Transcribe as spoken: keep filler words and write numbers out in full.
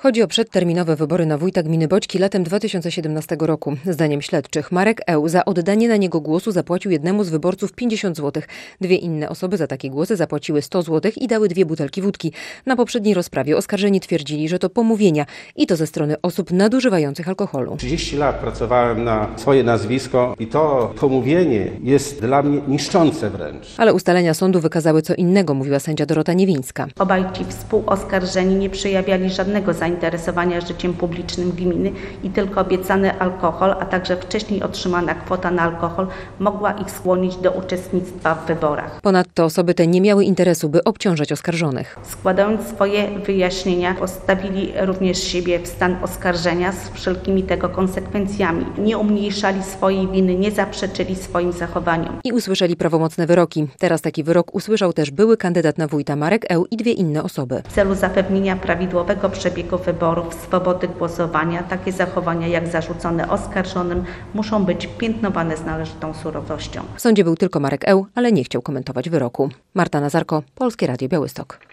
Chodzi o przedterminowe wybory na wójta gminy Boćki latem dwa tysiące siedemnastego roku. Zdaniem śledczych Marek Eł za oddanie na niego głosu zapłacił jednemu z wyborców pięćdziesiąt złotych. Dwie inne osoby za takie głosy zapłaciły sto złotych i dały dwie butelki wódki. Na poprzedniej rozprawie oskarżeni twierdzili, że to pomówienia i to ze strony osób nadużywających alkoholu. trzydzieści lat pracowałem na swoje nazwisko i to pomówienie jest dla mnie niszczące wręcz. Ale ustalenia sądu wykazały co innego, mówiła sędzia Dorota Niewińska. Obaj ci współoskarżeni nie przejawiali żadnego zainteresowania życiem publicznym gminy i tylko obiecany alkohol, a także wcześniej otrzymana kwota na alkohol mogła ich skłonić do uczestnictwa w wyborach. Ponadto osoby te nie miały interesu, by obciążać oskarżonych. Składając swoje wyjaśnienia, postawili również siebie w stan oskarżenia z wszelkimi tego konsekwencjami. Nie umniejszali swojej winy, nie zaprzeczyli swoim zachowaniom. I usłyszeli prawomocne wyroki. Teraz taki wyrok usłyszał też były kandydat na wójta Marek Eł i dwie inne osoby. W celu zapewnienia prawidłowego przebiegu wyborów, swobody głosowania, takie zachowania jak zarzucone oskarżonym muszą być piętnowane z należytą surowością. W sądzie był tylko Marek Eł, ale nie chciał komentować wyroku. Marta Nazarko, Polskie Radio Białystok.